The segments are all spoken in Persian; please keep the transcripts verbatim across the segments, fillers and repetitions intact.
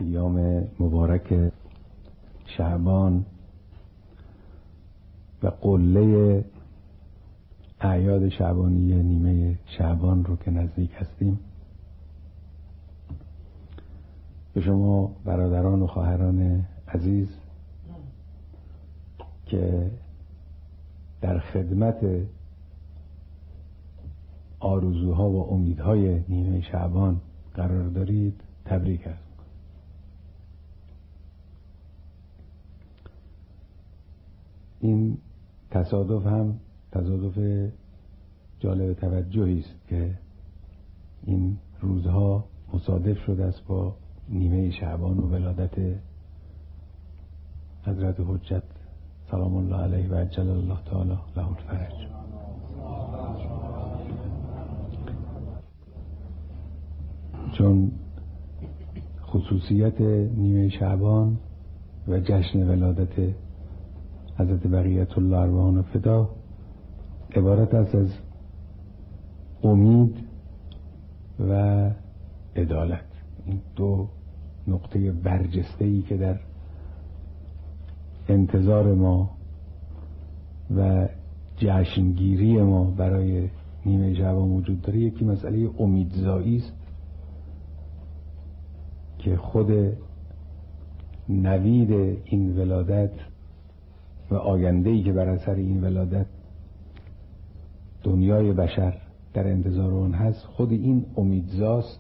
ایام مبارک شعبان و قله اعیاد شعبانی نیمه شعبان رو که نزدیک هستیم، به شما برادران و خواهران عزیز که در خدمت آرزوها و امیدهای نیمه شعبان قرار دارید تبریک عرض می‌کنم. این تصادف هم تصادف جالب توجهی است که این روزها مصادف شده است با نیمه شعبان و ولادت حضرت حجت سلام الله علیه و عجل الله تعالی له الفرج. چون خصوصیت نیمه شعبان و جشن ولادت حضرت بقیت الله ارواحنا فدا عبارت است از امید و عدالت، این دو نقطه برجسته‌ای که در انتظار ما و جشنگیری ما برای نیمه شعبان وجود داره. یکی مسئله امیدزایی است که خود نوید این ولادت و آینده‌ای که بر اثر این ولادت دنیای بشر در انتظار اون هست، خود این امیدزاست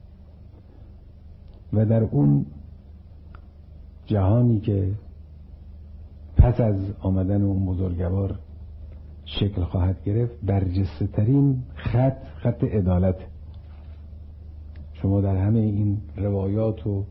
و در اون جهانی که پس از آمدن اون بزرگوار شکل خواهد گرفت، برجسته ترین خط خط عدالت. شما در همه این روایات و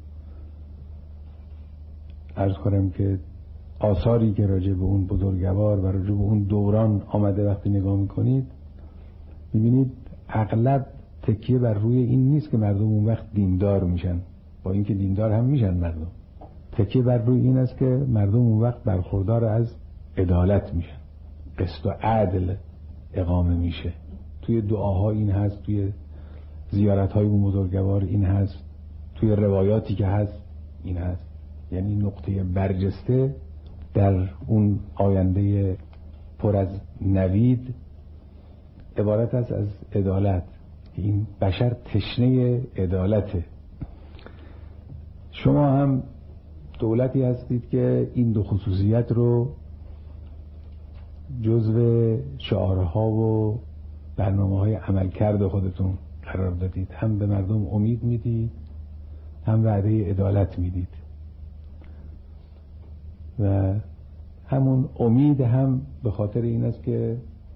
عرض کنم که آثاری که راجع به اون بزرگوار و راجع به اون دوران آمده وقتی نگاه میکنید، میبینید اغلب تکیه بر روی این نیست که مردم اون وقت دیندار میشن، با اینکه دیندار هم میشن مردم. تکیه بر روی این است که مردم اون وقت برخوردار از عدالت میشن، قسط و عدل اقامه میشه. توی دعاها این هست، توی زیارتهای اون بزرگوار این هست، توی روایاتی که هست این هست. یعنی نقطه برجسته در اون آینده پر از نوید عبارت است از عدالت. این بشر تشنه عدالته. شما هم دولتی هستید که این دو خصوصیت رو جزو شعارها و برنامه‌های عملکرد خودتون قرار دادید. هم به مردم امید میدید، هم وعده عدالت میدید و همون امید هم به خاطر این است که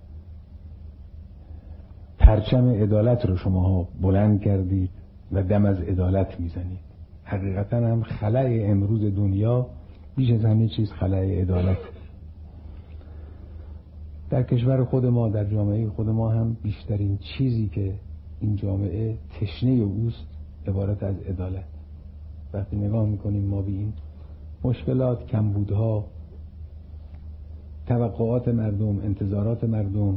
پرچم عدالت رو شما بلند کردید و دم از عدالت میزنید. حقیقتا هم خلأ امروز دنیا بیش از همه چیز خلأ عدالت. در کشور خود ما، در جامعه خود ما هم بیشترین چیزی که این جامعه تشنه اوست عبارت از عدالت. وقتی نگاه میکنیم ما به این مشکلات، کمبودها، توقعات مردم، انتظارات مردم،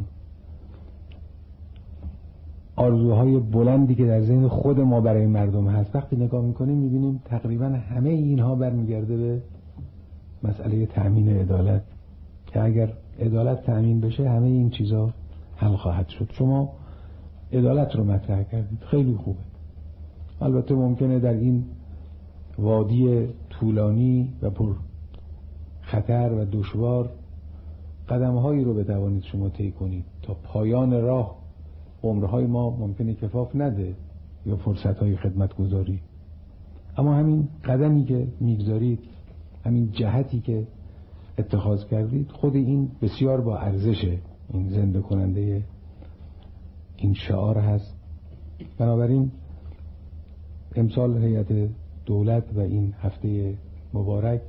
آرزوهای بلندی که در ذهن خود ما برای مردم هست، وقتی نگاه میکنیم میبینیم تقریبا همه اینها برمیگرده به مسئله تأمین عدالت، که اگر عدالت تأمین بشه همه این چیزا حل خواهد شد. شما عدالت رو مطرح کردید، خیلی خوبه. البته ممکنه در این وادی طولانی و پر خطر و دشوار قدم‌هایی رو بتوانید شما طی کنید تا پایان راه. عمرهای ما ممکنه کفاف نده یا فرصت‌های خدمتگزاری، اما همین قدمی که میگذارید، همین جهتی که اتخاذ کردید، خود این بسیار با ارزشه. این زنده کننده این شعار هست. بنابراین امسال هیئت دولت و این هفته مبارک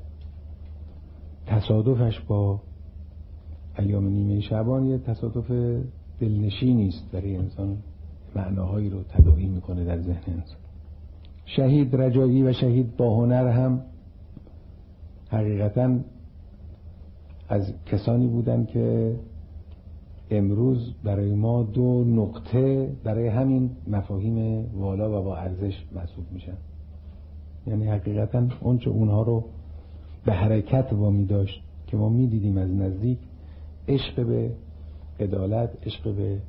تصادفش با ایام نیمه شعبان یه تصادف دلنشینی است برای انسان، معناهایی رو تداعی میکنه در ذهن انسان. شهید رجایی و شهید با هنر هم حقیقتاً از کسانی بودن که امروز برای ما دو نقطه برای همین مفاهیم والا و با ارزش محسوب میشن. یعنی حقیقتا اون چه اونها رو به حرکت وامی داشت که ما میدیدیم از نزدیک، عشق به عدالت، عشق به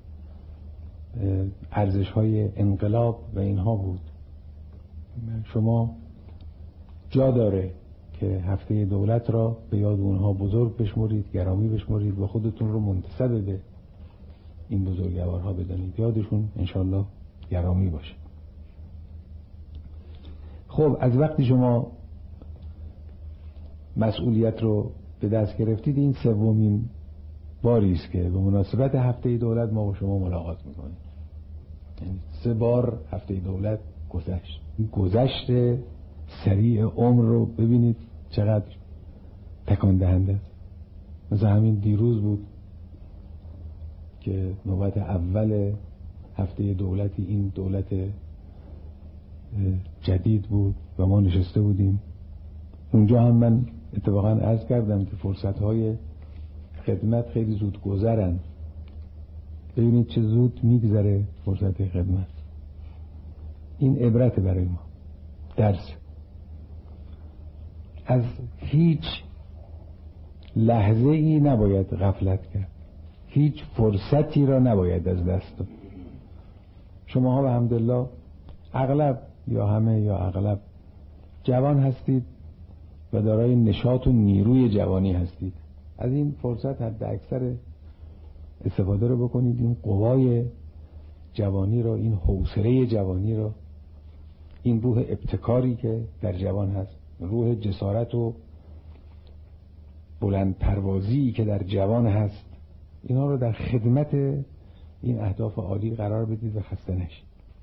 ارزش‌های انقلاب و اینها بود. شما جا داره که هفته دولت را به یاد اونها بزرگ بشمرید، گرامی بشمرید و خودتون رو منتسب به این بزرگوارها بدانید، یادشون انشالله گرامی باشه. خب از وقتی شما مسئولیت رو به دست گرفتید، این سومین باری است که به مناسبت هفته دولت ما با شما ملاقات میکنیم. یعنی سه بار هفته دولت گذشت. گذشت سریع عمر رو ببینید چقدر تکان دهنده است. مثلا همین دیروز بود که نوبت اول هفته دولتی این دولت جدید بود و ما نشسته بودیم اونجا. هم من اتفاقا عرض کردم که فرصت‌های خدمت خیلی زود گذرن. ببینید چه زود میگذره فرصت خدمت. این عبرت برای ما، درس. از هیچ لحظه ای نباید غفلت کرد، هیچ فرصتی را نباید از دست داد. شماها به حمدالله اغلب یا همه یا اغلب جوان هستید و دارای نشاط و نیروی جوانی هستید. از این فرصت حد اکثر استفاده رو بکنید. این قوای جوانی را، این حوصله جوانی را، این روح ابتکاری که در جوان هست، روح جسارت و بلند پروازی که در جوان هست، اینا رو در خدمت این اهداف عالی قرار بدید و خسته نشید.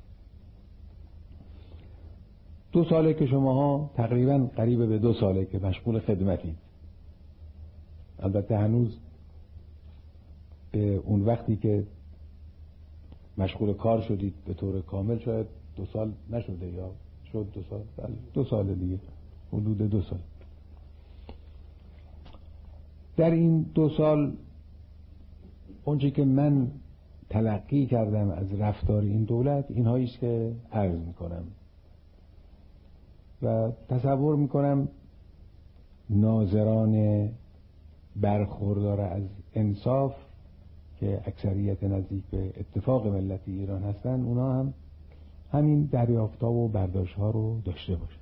دو ساله که شماها تقریبا قریب به دو ساله که مشغول خدمتید. البته هنوز به اون وقتی که مشغول کار شدید به طور کامل شاید دو سال نشده، یا شد دو سال، دو سال دیگه، حدود دو سال. در این دو سال اونچه که من تلقی کردم از رفتار این دولت اینهایی است که عرض میکنم و تصور میکنم ناظران برخوردار از انصاف که اکثریت نزدیک به اتفاق ملت ایران هستن، اونا هم همین دریافت‌ها و برداشت‌ها رو داشته باشن.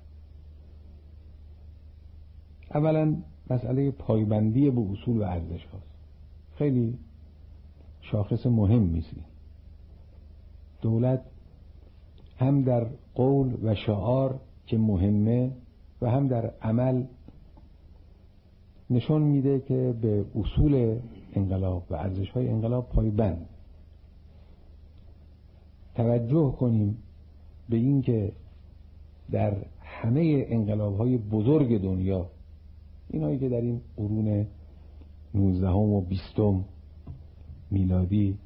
اولا مسئله پایبندی به اصول و ارزش هاست. خیلی شاخص مهمی است. دولت هم در قول و شعار که مهمه و هم در عمل نشون میده که به اصول انقلاب و ارزش‌های انقلاب پایبند. توجه کنیم به این که در همه انقلاب‌های بزرگ دنیا، اینایی که در این قرون نوزدهم و بیستم میلادی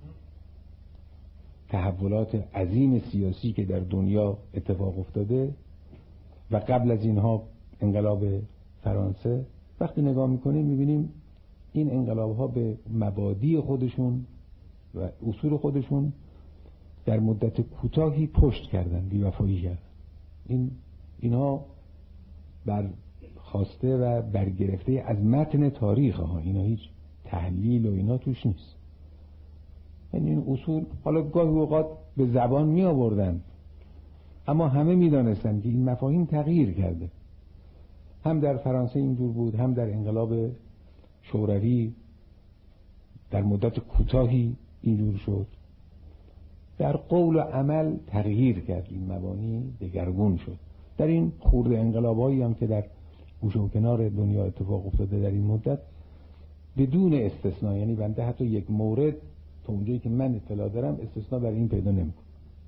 تحولات عظیم سیاسی که در دنیا اتفاق افتاده و قبل از اینها انقلاب فرانسه، وقتی نگاه میکنیم میبینیم این انقلاب‌ها به مبادی خودشون و اصول خودشون در مدت کوتاهی پشت کردن، بی‌وفایی کردن. این اینها بر خواسته و برگرفته از متن تاریخ ها، اینا هیچ تحلیل و اینا توش نیست. یعنی این اصول حالا گاهی اوقات به زبان می آوردن، اما همه می دانستن که این مفاهیم تغییر کرده. هم در فرانسه اینجور بود، هم در انقلاب شوروی در مدت کوتاهی اینجور شد. در قول و عمل تغییر کرد، این مبانی دگرگون شد. در این خورده انقلابایی هم که در گوشه و کنار دنیا اتفاق افتاده در این مدت، بدون استثناء، یعنی بنده حتی یک مورد تا اونجایی که من اطلاع دارم استثناء برای این پیدا نمی‌کنم.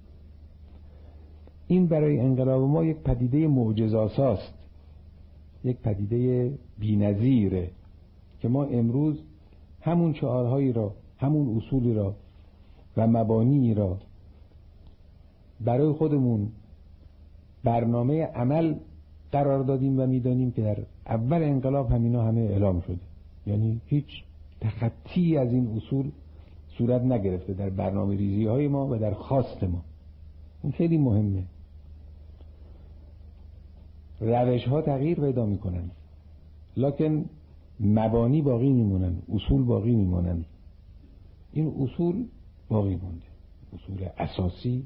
این برای انقلاب ما یک پدیده معجزه‌آساست، یک پدیده بی‌نظیره که ما امروز همون شعارهایی را، همون اصولی را و مبانی را برای خودمون برنامه عمل قرار دادیم و میدانیم که در اول انقلاب همینا همه اعلام شده. یعنی هیچ تخطی از این اصول صورت نگرفته در برنامه ریزی های ما و در خواست ما. این خیلی مهمه. روش ها تغییر پیدا میکنن، لکن مبانی باقی میمونن، اصول باقی میمونن. این اصول باقی مونده، اصول اساسی.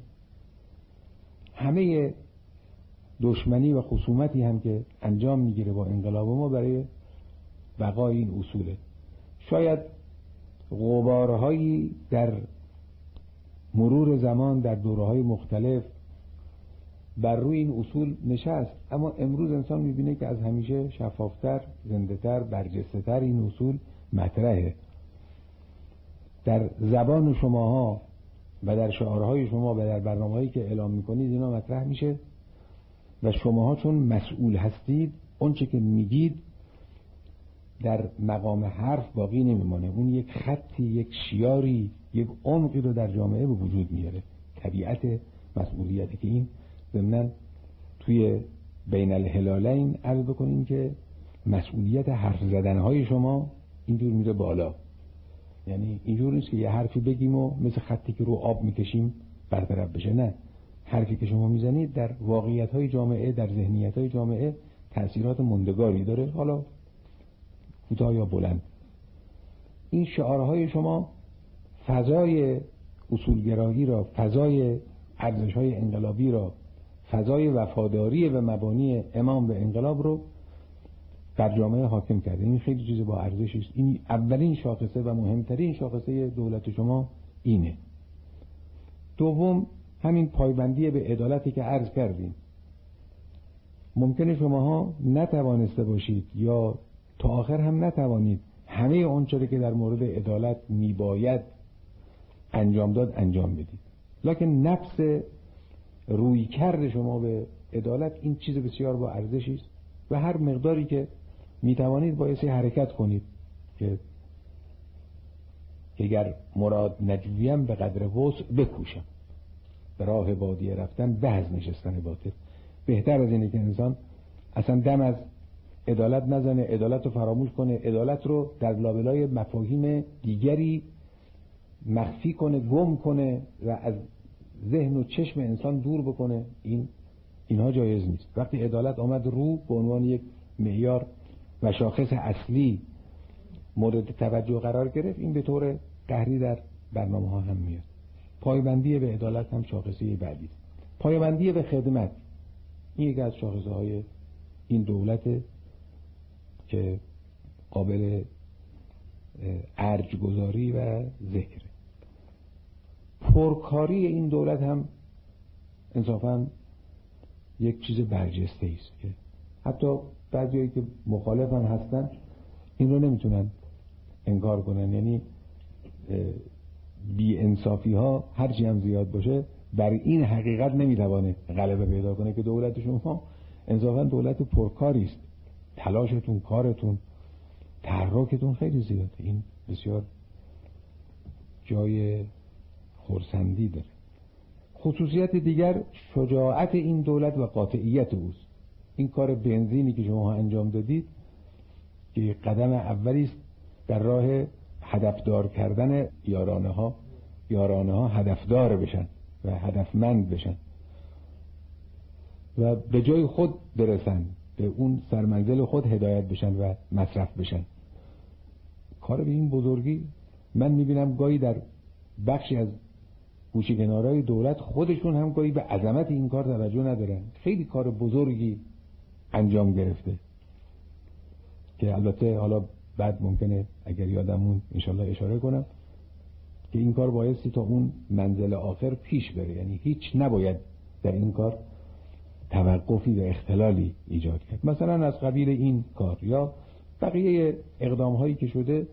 همه دشمنی و خصومتی هم که انجام میگیره با انقلاب ما برای بقای این اصوله. شاید غبارهایی در مرور زمان در دوره‌های مختلف بر روی این اصول نشست، اما امروز انسان میبینه که از همیشه شفافتر، زنده‌تر، برجسته‌تر این اصول مطرحه. در زبان شماها و در شعارهای شما و در برنامه‌هایی که اعلام میکنید اینا مطرح میشه و شماها چون مسئول هستید اونچه که میگید در مقام حرف باقی نمیمانه، اون یک خطی، یک شیاری، یک عمقی رو در جامعه به وجود میاره. طبیعت مسئولیتی که این ضمناً توی بین الهلالین عرض بکنیم که مسئولیت حرف زدنهای شما اینجور میره بالا. یعنی اینجور نیست که یه حرفی بگیم و مثل خطی که رو آب میکشیم برطرف بشه، نه، حرفی که شما میزنید در واقعیت‌های جامعه، در ذهنیت‌های جامعه تأثیرات موندگاری داره، حالا کوتاه یا بلند. این شعارهای شما فضای اصولگرایی را، فضای ارزش‌های انقلابی را، فضای وفاداری و مبانی امام به انقلاب رو در جامعه حاکم کرده. این خیلی چیز با ارزشی است. این اولین شاخصه و مهمترین شاخصه دولت شما اینه. دوم همین پایبندی به عدالتی که عرض کردیم. ممکنه شماها نتوانسته باشید یا تا آخر هم نتوانید همه اون چیزی که در مورد عدالت میباید انجام داد انجام بدید، لکن نفس روی کرد شما به عدالت این چیز بسیار با ارزشی است و هر مقداری که میتوانید بایستی حرکت کنید که اگر مراد نجویم به قدر وسع بکوشم، به راه بادیه رفتن به از نشستن باطل. بهتر از اینه که انسان اصلا دم از عدالت نزنه، عدالت رو فراموش کنه، عدالت رو در لابلای مفاهیم دیگری مخفی کنه، گم کنه و از ذهن و چشم انسان دور بکنه. این اینها جایز نیست. وقتی عدالت آمد رو به عنوان یک معیار و شاخص اصلی مورد توجه قرار گرفت، این به طور قهری در برنامه ها هم میاد. پایبندی به عدالت هم شاخصه بعدی است. پایبندی به خدمت این یکی از شاخصه های این دولت که قابل ارجگذاری و ذکر. پرکاری این دولت هم انصافاً یک چیز برجسته است که حتی بعضیایی که مخالفن هستن این رو نمیتونن انکار کنن. یعنی بی انصافی ها هرچی هم زیاد باشه بر این حقیقت نمیتوانه غلبه پیدا کنه که دولت شما انصافاً دولت پرکاری است. تلاشتون، کارتون، تحرکتون خیلی زیاده. این بسیار جای خرسندی داره. خصوصیت دیگر شجاعت این دولت و قاطعیت اوست. این کار بنزینی که شما انجام دادید که قدم اولی است در راه هدفدار کردن یارانه ها یارانه ها هدفدار بشن و هدفمند بشن و به جای خود برسن، به اون سرمنزل خود هدایت بشن و مصرف بشن. کار به این بزرگی من میبینم گاهی در بخشی از گوشه کنارهای دولت خودشون هم گاهی به عظمت این کار توجه ندارن. خیلی کار بزرگی انجام گرفته که البته حالا بعد ممکنه اگر یادمون انشالله اشاره کنم که این کار بایستی تا اون منزل آخر پیش بره. یعنی هیچ نباید در این کار توقفی و اختلالی ایجاد کرد. مثلا از قبیل این کار یا بقیه اقدام هایی که شده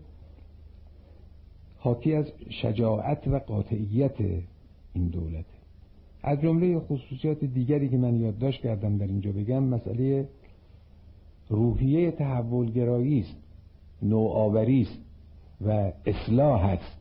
حاکی از شجاعت و قاطعیت این دولت. از جمله خصوصیات دیگری که من یادداشت کردم در اینجا بگم مسئله روحیه تحولگرایی است، نوآوری است و اصلاح است.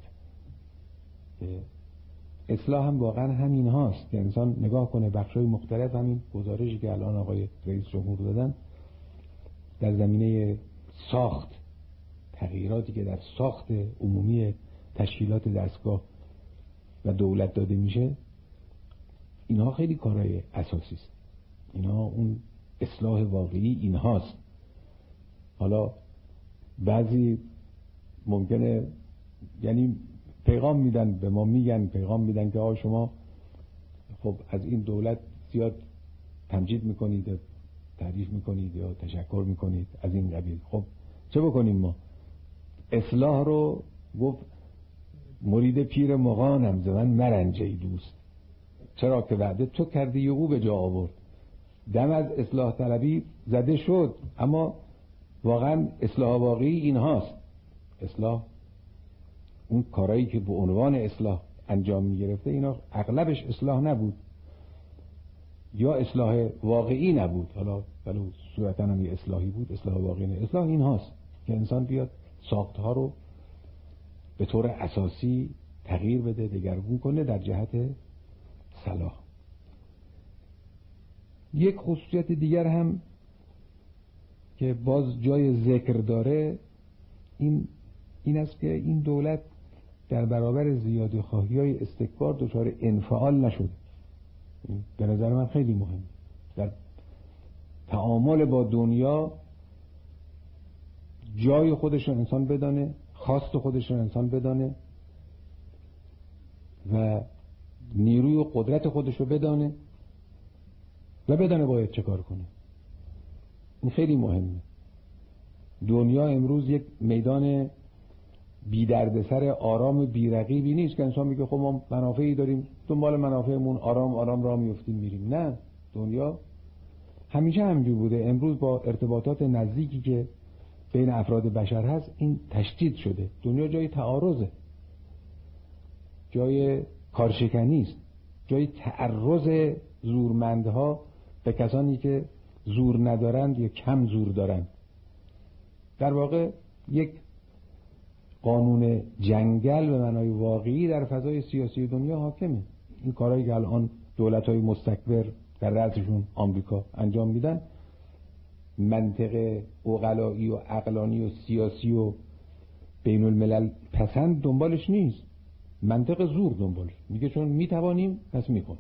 اصلاح هم واقعا همین هاست که انسان نگاه کنه بخشای مختلف همین گزارشی که الان آقای رئیس جمهور دادن در زمینه ساخت، تغییراتی که در ساخت عمومی تشکیلات دستگاه و دولت داده میشه، اینها خیلی کارهای اساسی است. اینها اون اصلاح واقعی این هاست. حالا بعضی ممکنه یعنی پیغام میدن به ما، میگن پیغام میدن که آقا شما خب از این دولت زیاد تمجید میکنید، تعریف میکنید یا تشکر میکنید از این قبیل. خب چه بکنیم ما؟ اصلاح رو گفت مرید پیر مغانم ز من مرنجی دوست، چرا که وعده تو کردی او به جا آورد. دم از اصلاح طلبی زده شد، اما واقعا اصلاح واقعی این هاست. اصلاح اون کارهایی که به عنوان اصلاح انجام میگرفته اینا اغلبش اصلاح نبود یا اصلاح واقعی نبود، حالا ولو صورتا هم یه اصلاحی بود، اصلاح واقعی نه. اصلاح این هاست که انسان بیاد ساختها رو به طور اساسی تغییر بده، دگرگون کنه در جهت صلاح. یک خصوصیت دیگر هم که باز جای ذکر داره این این است که این دولت در برابر زیادی خواهی های استکبار دچار انفعال نشد. به نظر من خیلی مهم در تعامل با دنیا جای خودش رو انسان بدانه، خواست خودش رو انسان بدانه و نیروی و قدرت خودش رو بدانه و بدانه باید چه کار کنه. این خیلی مهمه. دنیا امروز یک میدان بی دردسر آرام بی رقیبی نیست که انسان میگه خب ما منافعی داریم، دنبال منافعمون آرام آرام راه میافتیم میریم. نه، دنیا همیشه همینجور بوده. امروز با ارتباطات نزدیکی که بین افراد بشر هست این تشدید شده. دنیا جای تعارضه، جای کارشکنی است، جای تعرض زورمندها به کسانی که زور ندارند یا کم زور دارند. در واقع یک قانون جنگل به معنای واقعی در فضای سیاسی دنیا حاکمه. این کارهایی که الان دولت‌های مستکبر در رأسشون آمریکا انجام میدن، منطق عقلایی و عقلانی و سیاسی و بین الملل پسند دنبالش نیست، منطق زور دنبالش میگه چون میتوانیم پس میکنیم.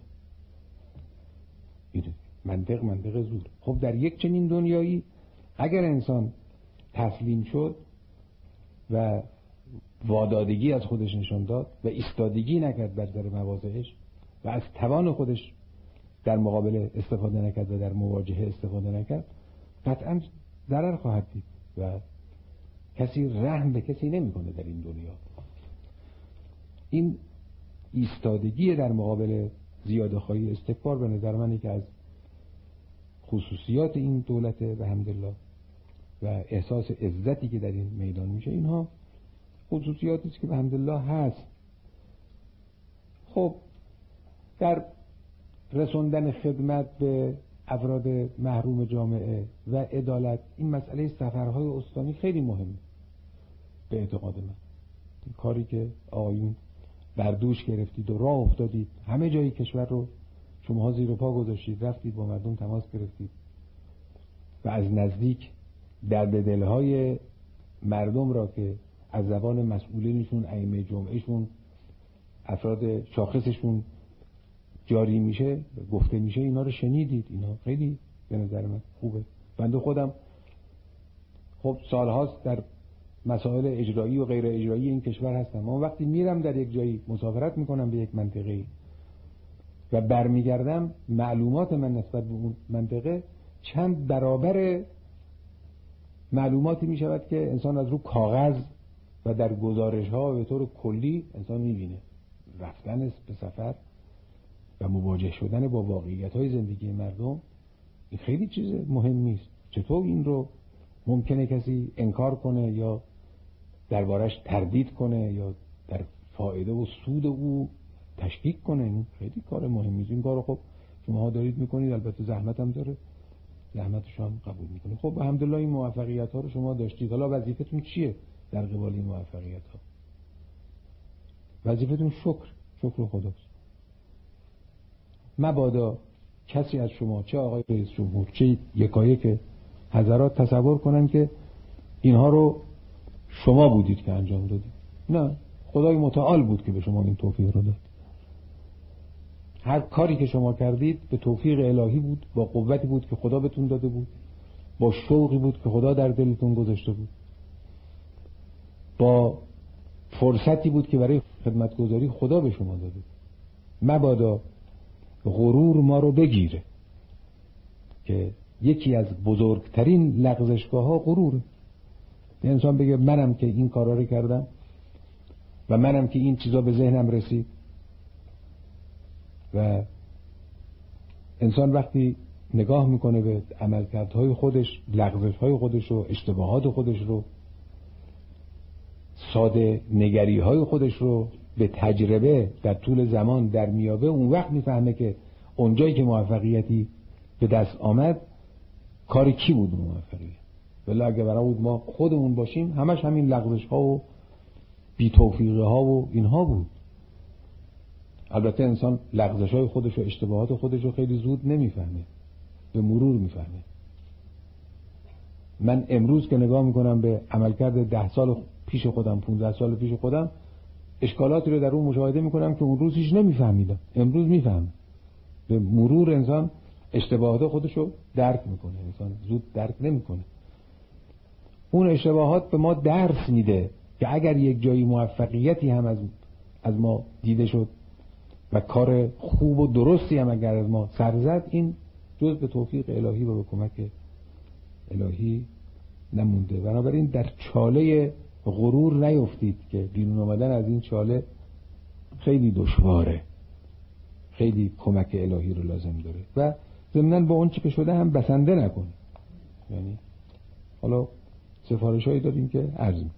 منطق منطق زور. خب در یک چنین دنیایی اگر انسان تسلیم شد و وادادگی از خودش نشان داد و ایستادگی نکرد بر سر مواضعش و از توان خودش در مقابله استفاده نکرد و در مواجهه استفاده نکرد، قطعا ضرر خواهد دید و کسی رحم به کسی نمیکنه در این دنیا. این ایستادگی در مقابل زیاده‌خواهی استکبار به نظر من که از خصوصیات این دولت به حمدالله و احساس عزتی که در این میدان میشه، اینها خصوصیاتی است که به حمدالله هست. خب در رسوندن خدمت به افراد محروم جامعه و عدالت این مسئله سفرهای استانی خیلی مهمه به اعتقاد من. این کاری که آقایون بر دوش گرفتید و راه افتادید، همه جای کشور رو شماها زیر پا گذاشتید، رفتید با مردم تماس گرفتید و از نزدیک درد دلهای مردم را که از زبان مسئولینشون، ائمه جمعهشون، افراد شاخصشون جاری میشه، گفته میشه، اینا رو شنیدید. اینا خیلی به نظر من خوبه. بنده خودم خب سالهاست در مسائل اجرایی و غیر اجرایی این کشور هستم. من وقتی میرم در یک جایی مسافرت میکنم به یک منطقه و برمیگردم، معلومات من نسبت به اون منطقه چند برابر معلوماتی میشود که انسان از رو کاغذ و در گزارش ها به طور کلی انسان میبینه. رفتن به سفر و مواجه شدن با واقعیت های زندگی مردم این خیلی چیز مهمی است. چطور این رو ممکنه کسی انکار کنه یا دربارش تردید کنه یا در فایده و سود او تشکیک کنه؟ این خیلی کار مهمی است. این کارو خب شماها دارید میکنید، البته زحمت هم داره، زحمتش هم قبول میکنه. خب الحمدلله این موفقیت ها رو شما داشتید. حالا وظیفتون چیه در قبال این موفقیت ها؟ وظیفتون شکر، شکر خداست. مبادا کسی از شما، چه آقای رئیس جمهور چه یکایک حضرات، تصور کنن که اینها رو شما بودید که انجام دادید. نه، خدای متعال بود که به شما این توفیق رو داد. هر کاری که شما کردید به توفیق الهی بود، با قوتی بود که خدا بهتون داده بود، با شوقی بود که خدا در دلتون گذاشته بود، با فرصتی بود که برای خدمتگزاری خدا به شما داده بود. مبادا غرور ما رو بگیره که یکی از بزرگترین لغزشگاه ها غروره. انسان بگه منم که این کارا رو کردم و منم که این چیزا به ذهنم رسید. و انسان وقتی نگاه میکنه به عملکردهای خودش، لغزش‌های خودش رو، اشتباهات خودش رو، ساده نگری‌های خودش رو به تجربه در طول زمان در میابه، اون وقت میفهمه که اونجایی که موفقیتی به دست آمد کار کی بود اون موفقیت. ولی اگه برای بود ما خودمون باشیم همش همین لغزش‌ها و بی توفیقی ها و اینها بود. البته انسان لغزش‌های خودش و اشتباهات خودش رو خیلی زود نمیفهمه، به مرور میفهمه. من امروز که نگاه میکنم به عملکرد ده سال پیش خودم، پونزده سال پیش خودم، اشکالاتی رو در اون مشاهده میکنم که اون روز هیچ نمیفهمیدم، امروز میفهمم. به مرور انسان اشتباهات خودش رو درک میکنه، انسان زود درک نمیکنه. اون اشتباهات به ما درس میده که اگر یک جایی موفقیتی هم از از ما دیده شد و کار خوب و درستی هم اگر از ما سر زد، این جز به توفیق الهی و به کمک الهی نمونده. بنابراین در چاله غرور نیفتید که بیرون آمدن از این چاله خیلی دشواره، خیلی کمک الهی رو لازم داره و ضمناً با اون چی که شده هم بسنده نکنید. یعنی حالا سفارش هایی داریم که عرض میکنم.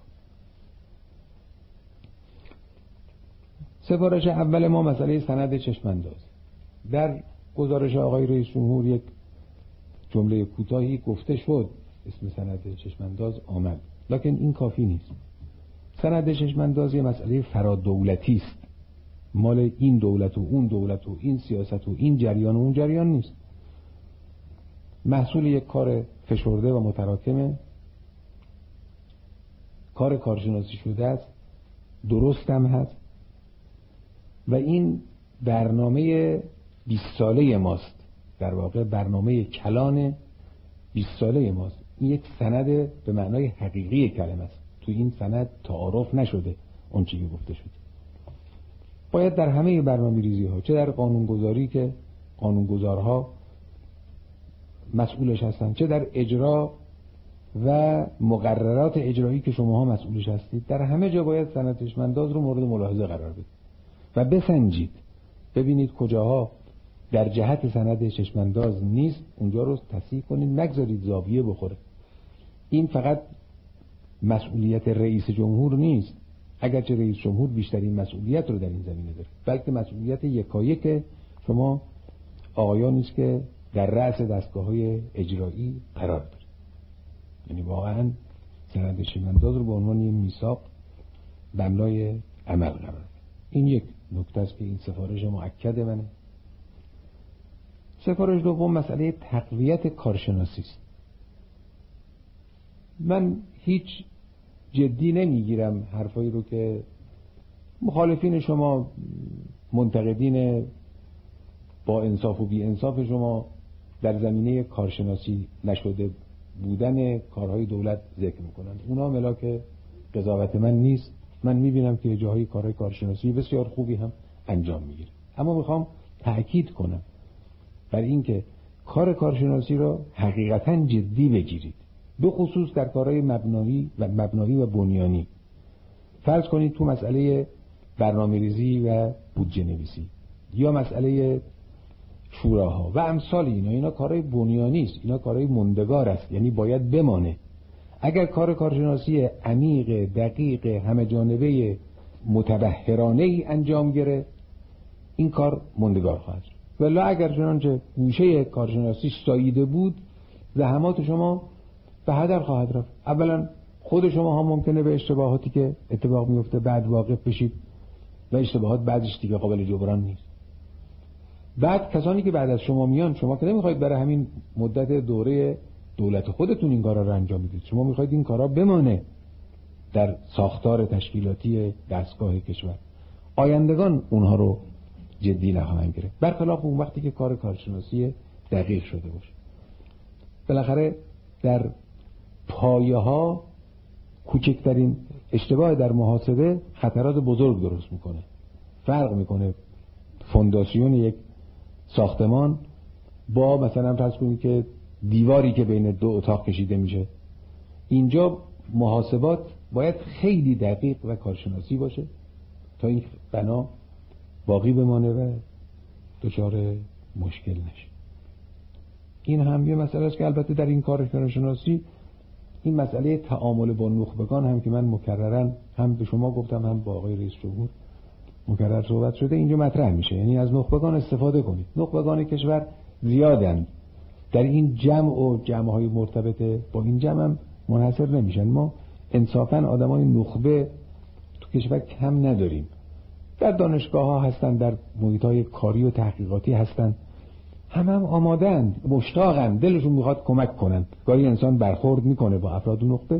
سفارش اول ما مسئله سند چشمانداز. در گزارش آقای رئیس جمهور یک جمله کوتاهی گفته شد، اسم سند چشمانداز آمد، لکن این کافی نیست. سند چشمانداز یه مسئله فرادولتی است، مال این دولت و اون دولت و این سیاست و این جریان و اون جریان نیست. محصول یک کار فشرده و متراکمه، کار کارشناسی شده است، درست هم هست و این برنامه بیست ساله ماست، در واقع برنامه کلان بیست ساله ماست. این یک سند به معنای حقیقی کلمه است. تو این سند تعارف نشده اون چیزی گفته شده. باید در همه برنامه‌ریزی ها، چه در قانونگذاری که قانونگذارها مسئولش هستن، چه در اجرا و مقررات اجرایی که شماها مسئولش هستید، در همه جا باید سند چشمانداز رو مورد ملاحظه قرار بدید و بسنجید، ببینید کجاها در جهت سند چشمانداز نیست، اونجا رو تصحیح کنید، نگذارید زاویه بخوره. این فقط مسئولیت رئیس جمهور نیست، اگرچه رئیس جمهور بیشترین مسئولیت رو در این زمینه داره، بلکه مسئولیت یکایک شما آقایان است که در رأس دستگاه‌های اجرایی قرار داره. یعنی واقعا سند چشمانداز رو به عنوان یک میثاق بنای عمل قرار داره. این یک نکته است که این سفارش مؤکد منه. سفارش دوم مسئله تقویت کارشناسی است. من هیچ جدی نمیگیرم حرفایی رو که مخالفین شما، منتقدین با انصاف و بی انصاف شما در زمینه کارشناسی نشده بودن کارهای دولت ذکر میکنند. اونا ملاک قضاوت من نیست. من میبینم که جاهای کارهای کارشناسی بسیار خوبی هم انجام میگیره، اما میخوام تأکید کنم بر این که کار کارشناسی را حقیقتاً جدی بگیرید، به خصوص در کارهای مبنایی و مبنایی و بنیانی. فرض کنید تو مسئله برنامه‌ریزی و بودجه نویسی یا مسئله شوراها و امثال اینا، اینا کارهای بنیانی است، اینا کارهای موندگار است، یعنی باید بمانه. اگر کار کارشناسی عمیق، دقیق، همه جانبه، متبحرانه ای انجام گیره، این کار موندگار خواهد شد. ولی اگر چنانچه گوشه کارشناسی ساییده بود، زحمات شما به هدر خواهد رفت. اولا خود شما هم ممکنه به اشتباهاتی که اتفاق میفته بعد واقف بشید و اشتباهات بعضیش دیگه قابل جبران نیست. بعد کسانی که بعد از شما میان، شما که نمیخواید برای همین مدت دوره دولت خودتون این کارا رو انجام بدید، شما میخواید این کارا بمانه در ساختار تشکیلاتی دستگاه کشور. آیندگان اونها رو جدی نخواهند گرفت، برخلاف اون وقتی که کار کارشناسی دقیق شده باشه. بالاخره در پایه ها کوچکترین اشتباه در محاسبه خطرات بزرگ درست میکنه. فرق میکنه فونداسیون یک ساختمان با مثلا فرض کنید که دیواری که بین دو اتاق کشیده میشه. اینجا محاسبات باید خیلی دقیق و کارشناسی باشه تا این بنا باقی بمانه و دچار مشکل نشه. این هم یه مسئله است که البته در این کار کارشناسی این مسئله تعامل با نخبگان هم که من مکررن هم به شما گفتم هم با آقای رئیس جمهور مکرر صحبت شده، اینجا مطرح میشه. یعنی از نخبگان استفاده کنید. نخبگان کشور زیادن، در این جمع و جمع‌های مرتبط با این جمع هم منحصر نمیشن. ما انصافاً آدمای نخبه تو کشور کم نداریم. در دانشگاه ها هستن، در محیط های کاری و تحقیقاتی هستن، هم هم آمادن، مشتاقن، دلشون میخواد کمک کنن. گاهی انسان برخورد میکنه با افراد نخبه.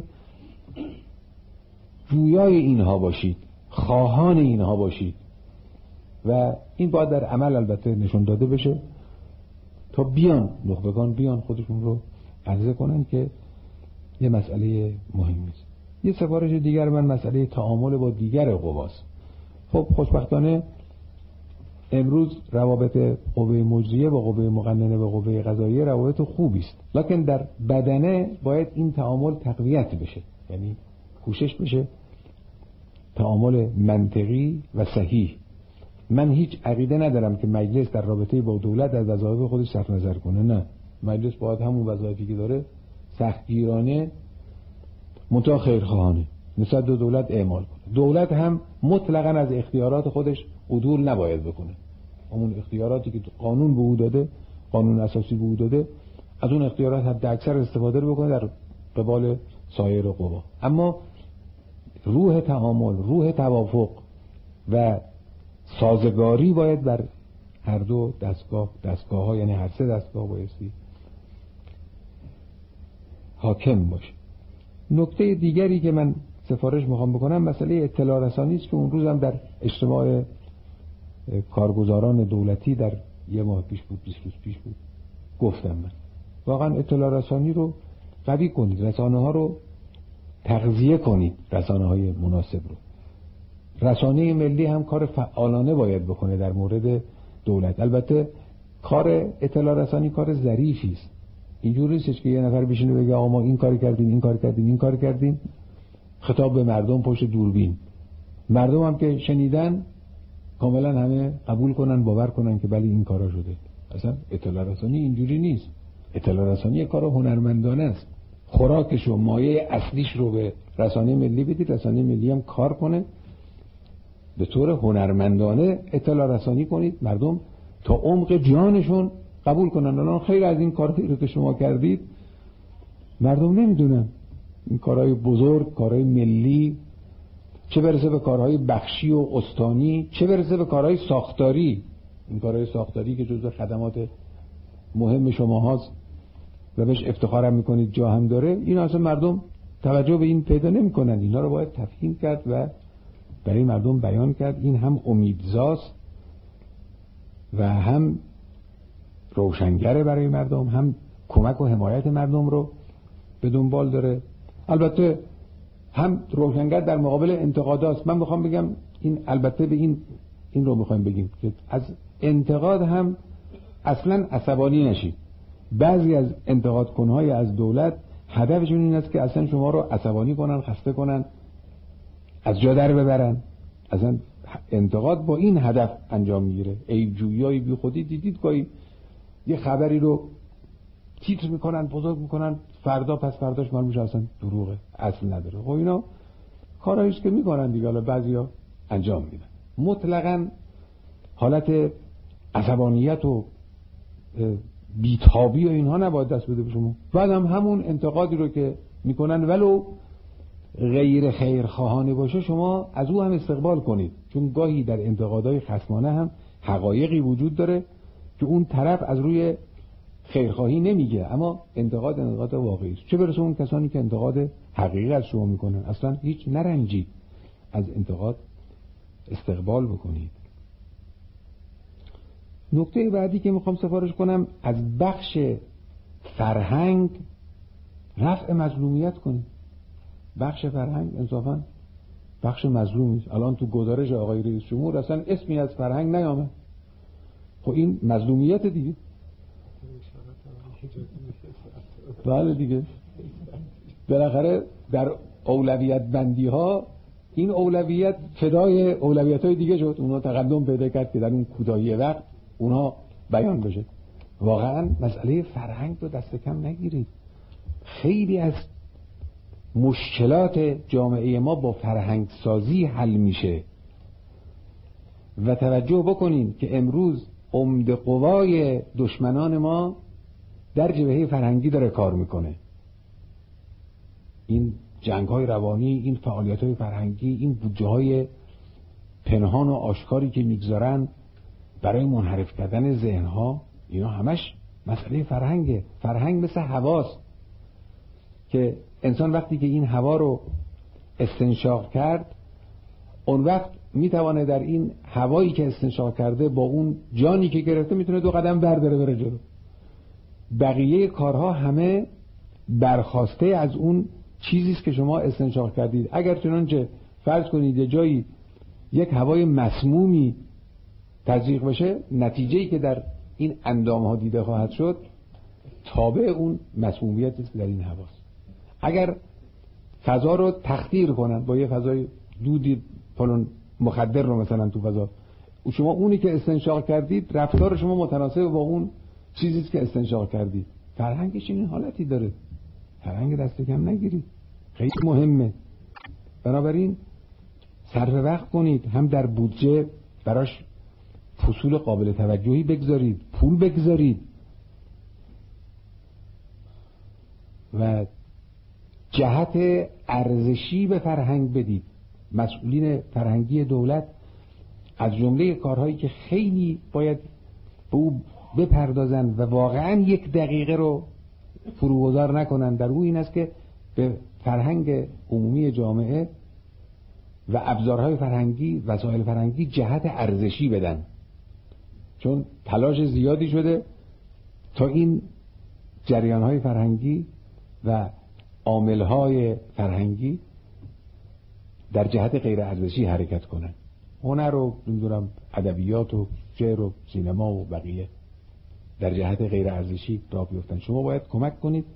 جویای اینها باشید، خواهان اینها باشید و این باید در عمل البته نشون داده بشه تا بیان نخبگان بیان خودشون رو عرضه کنن که یه مسئله مهمی است. یه سفارش دیگر من مسئله تعامل با دیگر قواست. خب خوشبختانه امروز روابط قوه مجریه با قوه مقننه و قوه قضاییه روابط خوبی است، لکن در بدنه باید این تعامل تقویت بشه، یعنی کوشش بشه تعامل منطقی و صحیح. من هیچ عقیده ندارم که مجلس در رابطه با دولت از وظایف خودش صرف نظر کنه. نه، مجلس باید همون وظایفی که داره سختگیرانه منتها خیرخواهانه نسبت به دولت اعمال کنه. دولت هم مطلقاً از اختیارات خودش عدول نباید بکنه. همون اختیاراتی که قانون به او داده، قانون اساسی به او داده، از اون اختیارات حد اکثر استفاده رو بکنه در قبال سایر قوا. اما روح تعامل، روح توافق و سازگاری باید بر هر دو دستگاه دستگاه ها، یعنی هر سه دستگاه بایستی حاکم باشه. نکته دیگری که من سفارش میخوام بکنم مسئله اطلاع رسانی است که اون روز هم در اجتماع کارگزاران دولتی در یه ماه پیش بود، بیست روز پیش بود، گفتم من واقعا اطلاع رسانی رو قوی کنید، رسانه ها رو تغذیه کنید، رسانه های مناسب رو. رسانه ملی هم کار فعالانه باید بکنه در مورد دولت. البته کار اطلاع رسانی کار ظریفی است، اینجوری نیست که یه نفر بشینه بگه آقا ما این کار کردیم این کار کردیم این کار کردیم، خطاب به مردم پشت دوربین. مردم هم که شنیدن کاملا همه قبول کنن، باور کنن که بله این کارا شده. اصلا اطلاع رسانی اینجوری نیست. اطلاع رسانی کار هنرمندانه است. خوراکش و مایه اصلیش رو به رسانه ملی بدید، رسانه ملی هم کار کنه، به طور هنرمندانه اطلاع رسانی کنید، مردم تا عمق جانشون قبول کنن. الان خیلی از این کارهایی که شما کردید مردم نمیدونن، این کارهای بزرگ، کارهای ملی، چه برسه به کارهای بخشی و استانی، چه برسه به کارهای ساختاری. این کارهای ساختاری که جزو خدمات مهم شما هاست و بهش افتخارم میکنید، جا هم داره، این اصلا مردم توجه به این پیدا نمیکنن. اینا رو باید تفهیم کرد و برای مردم بیان کرد. این هم امیدزاست و هم روشنگره برای مردم، هم کمک و حمایت مردم رو به دنبال داره. البته هم روشنگر در مقابل انتقاداست. من میخوام بگم این البته به این این رو میخوایم بگیم که از انتقاد هم اصلا عصبانی نشید. بعضی از انتقاد کنهای از دولت هدفشون این است که اصلا شما رو عصبانی کنن، خسته کنن، از جا در ببرن. اصلا انتقاد با این هدف انجام میگیره. عیب‌جویی بی خودی دیدید گاهی یه خبری رو تیتر میکنن، بزرگ میکنن، فردا پس فرداش معلوم میشه اصلا دروغه، اصل نداره. خب اینا کاراییست که میکنن دیگه، حالا بعضیا انجام میدن. مطلقاً حالت عصبانیت و بیتابی و اینها نباید دست بده به شما. بعد هم همون انتقادی رو که میکنن ولو غیر خیرخواهانه باشه شما از او هم استقبال کنید، چون گاهی در انتقادهای خصمانه هم حقایقی وجود داره که اون طرف از روی خیرخواهی نمیگه، اما انتقاد انتقاد واقعی است. چه برسه اون کسانی که انتقاد حقیقی از شما میکنن. اصلا هیچ نرنجید، از انتقاد استقبال بکنید. نکته بعدی که میخوام سفارش کنم، از بخش فرهنگ رفع مظلومیت کنیم. بخش فرهنگ انصافا بخش مظلومی است. الان تو گزارش آقای رئیس جمهور اصلا اسمی از فرهنگ نیامد. خب این مظلومیت دیگه. بله دیگه. بالاخره در اولویت بندی ها این اولویت فدای اولویت های دیگه شد. اونها تقدم پیدا کرد که در اون کوتاهی وقت اونها بیان بشه. واقعا مسئله فرهنگ رو دست کم نگیرید. خیلی از مشکلات جامعه ما با فرهنگ سازی حل میشه. و توجه بکنین که امروز عمده قوای دشمنان ما در جبهه فرهنگی داره کار میکنه. این جنگ های روانی، این فعالیت های فرهنگی، این بودجه های پنهان و آشکاری که میگذارن برای منحرف کردن ذهن ها، اینا همش مسئله فرهنگه. فرهنگ مثل هواست که انسان وقتی که این هوا رو استنشاق کرد، اون وقت میتونه در این هوایی که استنشاق کرده با اون جانی که گرفته میتونه دو قدم برداره بره جلو. بقیه کارها همه برخواسته از اون چیزیست که شما استنشاق کردید. اگر چنانچه فرض کنید یه جایی یک هوای مسمومی تزریق بشه، نتیجه‌ای که در این اندام‌ها دیده خواهد شد تابع اون مسمومیتی است در این هواست. اگر فضا رو تخدیر کنن با یه فضای دودی فلان مخدر رو مثلا تو فضا، شما اونی که استنشاق کردید رفتار شما متناسب با اون چیزیست که استنشاق کردید. فرهنگش این حالتی داره. فرهنگ دست کم نگیرید، خیلی مهمه. بنابراین صرف وقت کنید، هم در بودجه براش فصول قابل توجهی بگذارید، پول بگذارید و جهت ارزشی به فرهنگ بدید. مسئولین فرهنگی دولت از جمله کارهایی که خیلی باید به او بپردازند و واقعا یک دقیقه رو فروگذار نکنند در او این است که به فرهنگ عمومی جامعه و ابزارهای فرهنگی، وسایل فرهنگی جهت ارزشی بدن. چون تلاش زیادی شده تا این جریانهای فرهنگی و عاملهای فرهنگی در جهت غیر ارزشی حرکت کنن. هنر و نمیدونم ادبیات و شعر و سینما و بقیه در جهت غیر ارزشی راه بیفتن. شما باید کمک کنید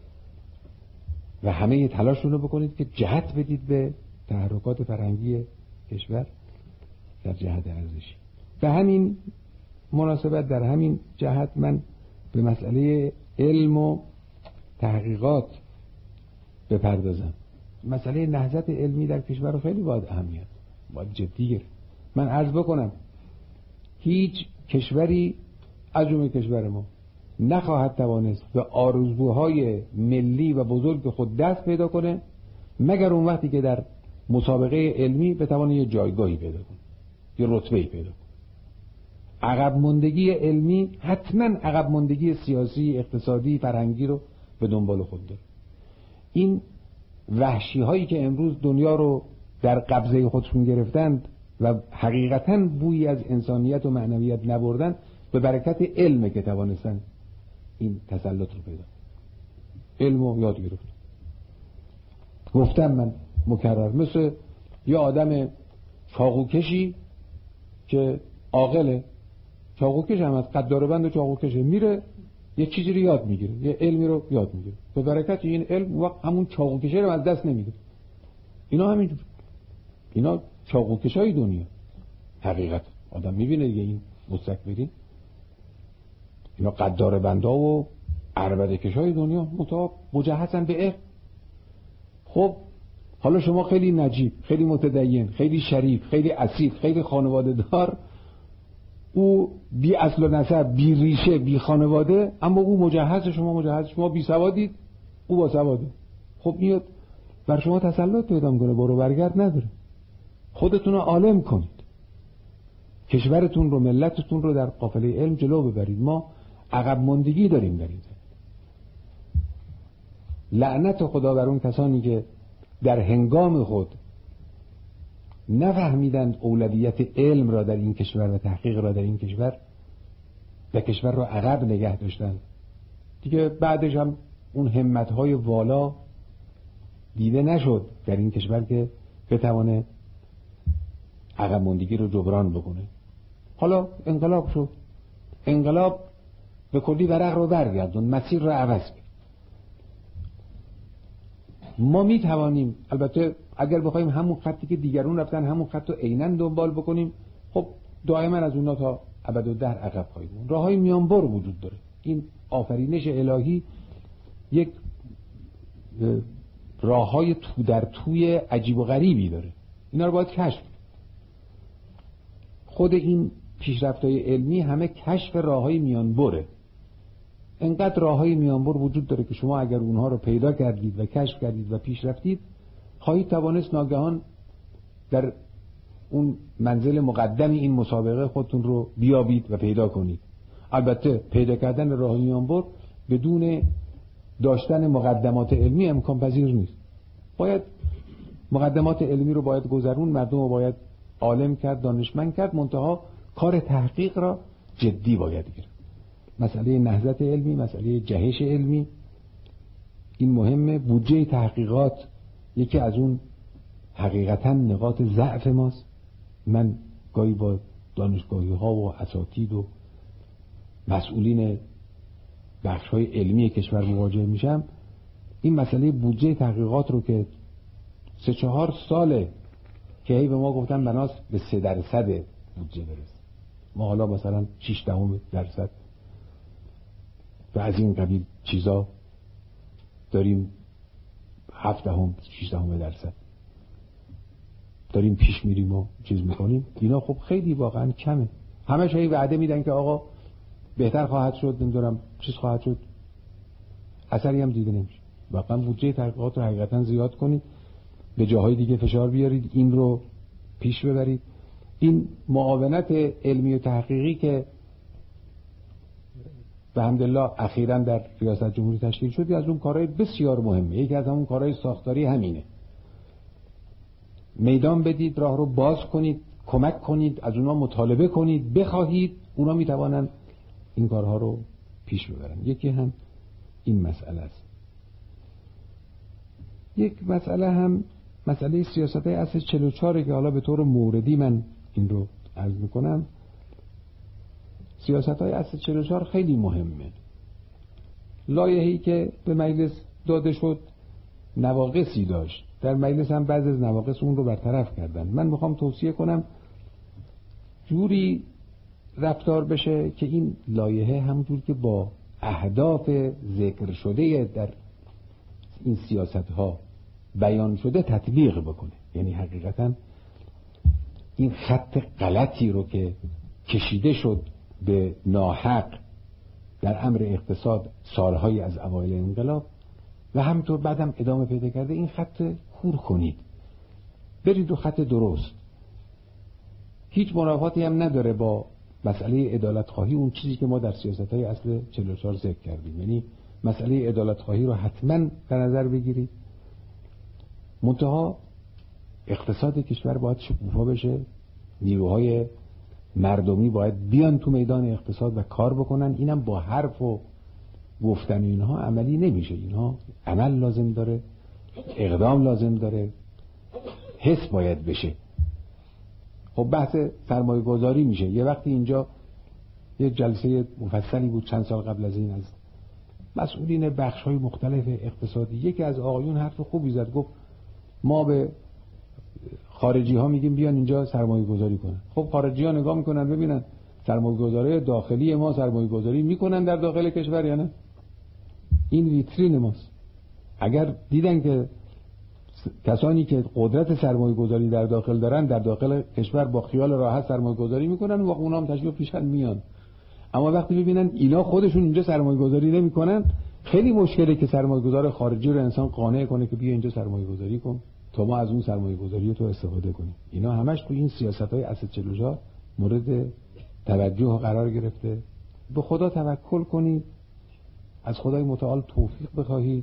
و همه تلاشتون رو بکنید که جهت بدید به تحرکات فرهنگی کشور در جهت ارزشی. به همین مناسبت، در همین جهت من به مسئله علم و تحقیقات بپردازم. مسئله نهضت علمی در کشور خیلی باید اهمیت، باید جدی گرفت. من عرض بکنم هیچ کشوری از جمله کشور ما نخواهد توانست به آرزوهای ملی و بزرگ خود دست پیدا کنه مگر اون وقتی که در مسابقه علمی بتونه یه جایگاهی پیدا کنه، یه رتبه‌ای پیدا کنه. عقب ماندگی علمی حتما عقب ماندگی سیاسی، اقتصادی، فرهنگی رو به دنبال خود داره. این وحشی هایی که امروز دنیا رو در قبضه خودشون گرفتند و حقیقتاً بویی از انسانیت و معنویت نبردن، به برکت علم که توانستن این تسلط رو پیدا. علم رو یاد گرفت. گفتم من مکرر، مثل یه آدم چاقوکشی که عاقله، چاقوکش هم از قداربند و چاقوکشه، میره یه چیزی رو یاد میگیره، یه علمی رو یاد میگیره، به برکت این علم وقت همون چاقوکشه رو از دست نمیده. اینا همینجور، اینا چاقوکشای دنیا. حقیقت آدم میبینه دیگه این مستکبرین، اینا قداربندا و عربده‌کشای دنیا متعاب مجهزن به علم. خب حالا شما خیلی نجیب، خیلی متدین، خیلی شریف، خیلی اصیل، خیلی خانواده دار، او بی اصل و نسب، بی ریشه، بی خانواده، اما او مجهز، شما مجهز، شما بی سوادید، او با سواده. خب میاد بر شما تسلط پیدا میکنه، برو برگرد نداره. خودتون رو عالم کنید، کشورتون رو، ملتتون رو در قافله علم جلو ببرید. ما عقب ماندگی داریم در این. لعنت خدا بر اون کسانی که در هنگام خود نفهمیدند اولویت علم را در این کشور و تحقیق را در این کشور و کشور رو عقب نگه داشتن دیگه. بعدش هم اون همت‌های والا دیده نشد در این کشور که بتوانه عقب ماندگی رو جبران بکنه. حالا انقلاب شد، انقلاب به کلی ورق رو برگردون، مسیر رو عوض کرد. ما می توانیم البته اگر بخوایم همون خطی که دیگرون رفتن همون خط رو عیناً دنبال بکنیم، خب دائما از اونها تا ابدالدهر عقب خواهیم موند. راههای میانبر وجود داره. این آفرینش الهی یک راههای تو در توی عجیب و غریبی داره، اینا رو باید کشف. خود این پیشرفت‌های علمی همه کشف راههای میانبره. انقدر راههای میانبر وجود داره که شما اگر اونها رو پیدا کردید و کشف کردید و پیش رفتید، خواهید توانست ناگهان در اون منزل مقدم این مسابقه خودتون رو بیابید و پیدا کنید. البته پیدا کردن راه میانبر بدون داشتن مقدمات علمی امکان پذیر نیست. باید مقدمات علمی رو باید گذرون، مردم رو باید عالم کرد، دانشمند کرد، منتها کار تحقیق را جدی باید گرفت. مسئله نهضت علمی، مسئله جهش علمی، این مهمه. بودجه تحقیقات یکی از اون حقیقتا نقاط ضعف ماست. من گاهی با دانشگاهی ها و اساتید و مسئولین بخش های علمی کشور مواجه میشم، این مسئله بودجه تحقیقات رو که سه چهار ساله که هی به ما گفتن بناس به سه درصد بودجه برسه، ما حالا مثلا شش دهم درصد و از این قبیل چیزا داریم، هفت دهم شش دهم درصد داریم پیش میریم و چیز میکنیم. اینا خب خیلی واقعا کمه. همش هی وعده میدن که آقا بهتر خواهد شد، نمیدونم چیز خواهد شد، اثری هم دیده نمیشه. واقعا بودجه تحقیقات رو حقیقتا زیاد کنید، به جاهای دیگه فشار بیارید، این رو پیش ببرید. این معاونت علمی و تحقیقی که به حمدالله اخیراً در ریاست جمهوری تشکیل شد، از اون کارهای بسیار مهمه. یکی از همون کارهای ساختاری همینه. میدان بدید، راه رو باز کنید، کمک کنید، از اونها مطالبه کنید، بخواهید، اونا میتوانن این کارها رو پیش ببرن. یکی هم این مسئله است. یک مسئله هم مسئله سیاست‌های اصل چهل و چهار که حالا به طور موردی من این رو عرض میکنم. سیاست‌های اصل چهل و چهار خیلی مهمه. لایحه‌ای که به مجلس داده شد نواقصی داشت، در مجلس هم بعضی از نواقص اون رو برطرف کردن. من میخوام توصیه کنم جوری رفتار بشه که این لایحه همونجور که با اهداف ذکر شده در این سیاست‌ها بیان شده تطبیق بکنه. یعنی حقیقتا این خط غلطی رو که کشیده شد به ناحق در امر اقتصاد سالهایی از اوایل انقلاب و همینطور بعدم ادامه پیدا کرده، این خط کور کنید، برید رو خط درست. هیچ منافاتی هم نداره با مسئله عدالت خواهی، اون چیزی که ما در سیاست‌های اصل چهل و چهار ذکر کردیم. یعنی مسئله عدالت خواهی رو حتما در نظر بگیرید، منتها اقتصاد کشور باید شکوفا بشه، نیروهای مردمی باید بیان تو میدان اقتصاد و کار بکنن. اینم با حرف و گفتن اینها عملی نمیشه. اینها عمل لازم داره، اقدام لازم داره، حس باید بشه. خب بحث سرمایه گذاری میشه. یه وقتی اینجا یه جلسه مفصلی بود چند سال قبل از این از مسئولین بخش های مختلف اقتصادی، یکی از آقایون حرف خوبی زد، گفت ما به خارجی ها میگیم بیان اینجا سرمایه گذاری کنن. خب خارجی ها نگاه میکنن ببینن سرمایه گذاری داخلی ما سرمایه گذاری میکنن در داخل کشور یا نه. این ویترین ماست. اگر دیدن که کسانی که قدرت سرمایه گذاری در داخل دارن در داخل کشور با خیال راحت سرمایه گذاری میکنن و اونا هم تشریف پیشن میان، اما وقتی ببینن اینا خودشون اینجا سرمایه گذاری نمیکنن، خیلی مشکله که سرمایه گذار خارجی رو انسان قانع کنه که بیا اینجا سرمایه گذاری کن تا ما از اون سرمایه گذاری تو استفاده کنیم. اینا همش تو این سیاست‌های اصل چهل و چهار مورد توجه قرار گرفته. به خدا توکل کنید، از خدای متعال توفیق بخواهید،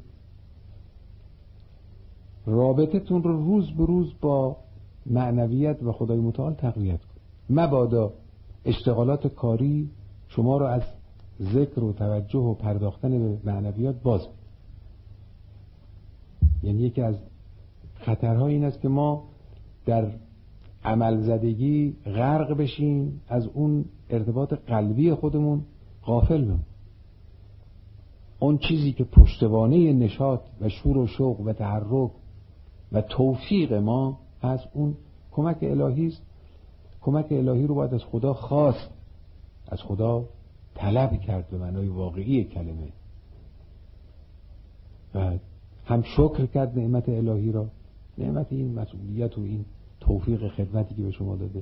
رابطتون رو روز به روز با معنویت و خدای متعال تقویت کنید. مبادا اشتغالات کاری شما رو از ذکر و توجه و پرداختن به معنویات باز می‌داره. یعنی یکی از خطرها این است که ما در عمل زدگی غرق بشیم، از اون ارتباط قلبی خودمون غافل بمونیم. اون چیزی که پشتوانه نشاط و شور و شوق و تحرک و توفیق ما از اون کمک الهی است. کمک الهی رو باید از خدا خواست، از خدا طلب کرد به معنای واقعی کلمه، و هم شکر کرد نعمت الهی را، نعمت این مسئولیت و این توفیق خدمتی که به شما داده،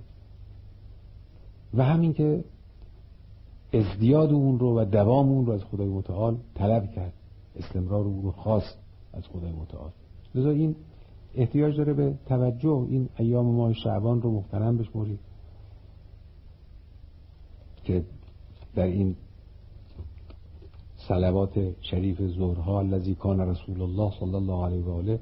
و همین که ازدیاد اون رو و دوام اون رو از خدای متعال طلب کرد، استمرار اون رو خواست از خدای متعال. لذا این احتیاج داره به توجه. این ایام ماه شعبان رو محترم بشمرید که در این صلوات شریف ظهرها الذی کان رسول الله صلی الله علیه و آله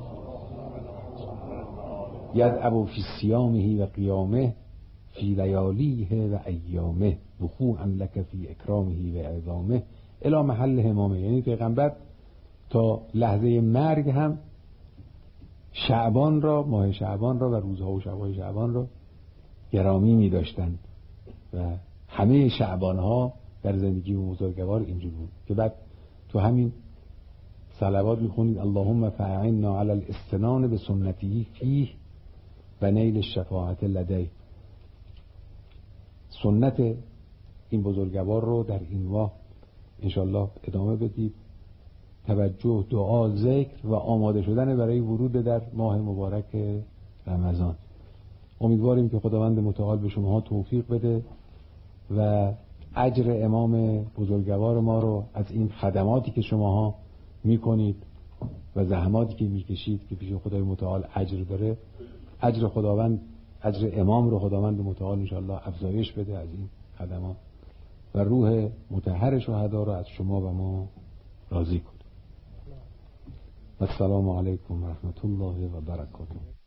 یدعو فی صیامه و قیامه فی لیالیه و ایامه وقوعا لک فی اکرامه و اعظامه الی محل همامه. یعنی پیغمبر تا لحظه مرگ هم شعبان را، ماه شعبان را و روزها و شبهای شعبان را گرامی می داشتند و همه شعبانها در زندگی بزرگوار اینجور بود که بعد تو همین صلوات میخونید اللهم فاعنا علی الاستنان به سنتی فیه و نیل الشفاعت لدی. سنت این بزرگوار رو در این ماه انشالله ادامه بدید. توجه، دعا، ذکر و آماده شدن برای ورود در ماه مبارک رمضان. امیدواریم که خداوند متعال به شما توفیق بده و اجر امام بزرگوار ما رو از این خدماتی که شماها میکنید و زحماتی که میکشید که پیش خدای متعال اجر داره، اجر خداوند، اجر امام رو خداوند متعال انشاءالله افزایش بده از این خدمات و روح مطهر شهدا رو از شما و ما راضی کنه. السلام علیکم و رحمت الله و برکاته.